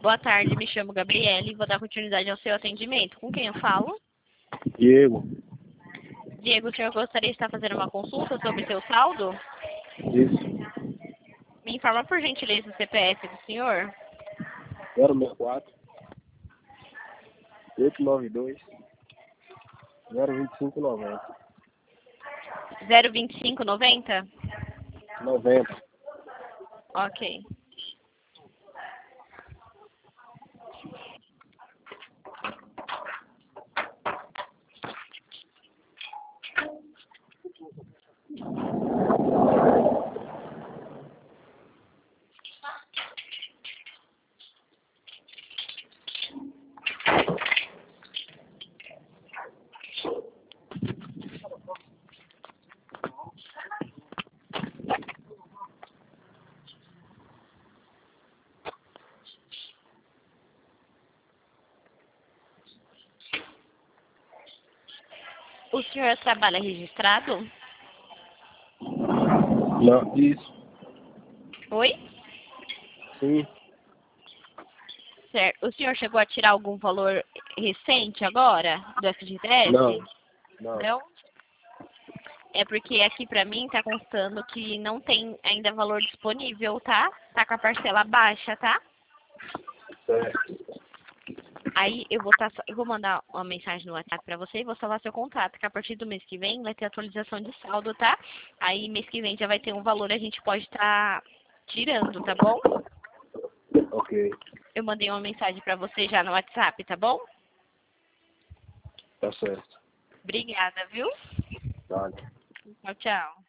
Boa tarde, me chamo Gabriele e vou dar continuidade ao seu atendimento. Com quem eu falo? Diego. Diego, o senhor gostaria de estar fazendo uma consulta sobre seu saldo? Isso. Me informa por gentileza o CPF do senhor. 064 892 02590. 02590? 90. Ok. O senhor trabalha registrado? Não, isso. Oi? Sim. Certo. O senhor chegou a tirar algum valor recente agora do FGTS? Não. Não. Não? É porque aqui pra mim tá constando que não tem ainda valor disponível, tá? Tá com a parcela baixa, tá? Certo. Aí eu vou mandar uma mensagem no WhatsApp pra você e vou salvar seu contrato, que a partir do mês que vem vai ter atualização de saldo, tá? Aí mês que vem já vai ter um valor, a gente pode estar tirando, tá bom? Ok. Eu mandei uma mensagem pra você já no WhatsApp, tá bom? Tá certo. Obrigada, viu? Vale. Tchau, tchau.